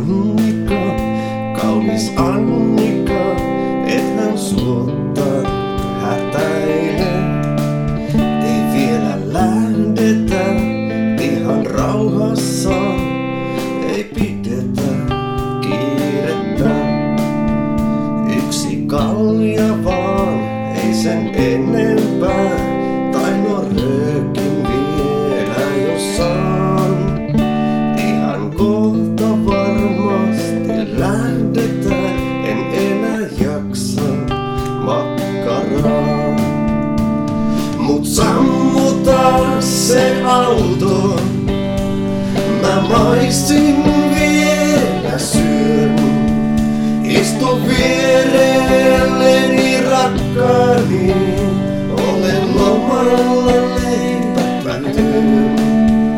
Annika, kaunis Annika, ethän suotta hätäile. Ei vielä lähdetä ihan rauhassa, ei pidetä kiirettä. Yksi kalja vaan, ei sen enempää, tai no röökin vielä jos saan. Ihan kohta varmasti lähdetään, en enää jaksa makkaraa. Mut sammuta se auto, mä maistin vielä syön. Istu vierelleni rakkaani, olen lomalla leipätön.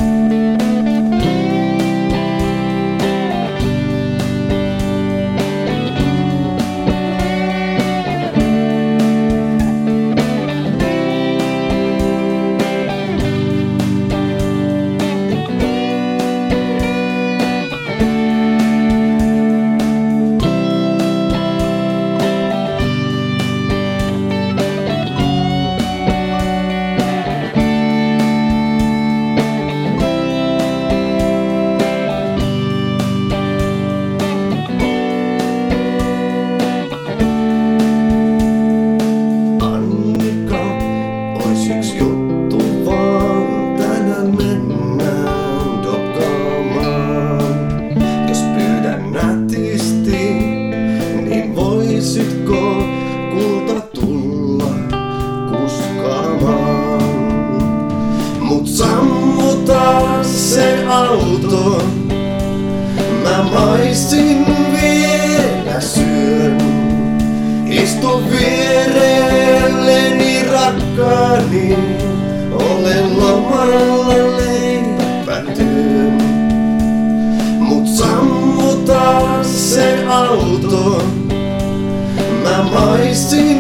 Yksi juttu vaan, tänään mennään dokkaamaan. Jos pyydän nätisti, niin voisitko kulta tulla kuskaamaan? Mut sammuta se auto, mä maistin vielä syön. Istu vierelleni rakkaani, olen lomalla leipätön. Mut sammuta se auto, mä maistin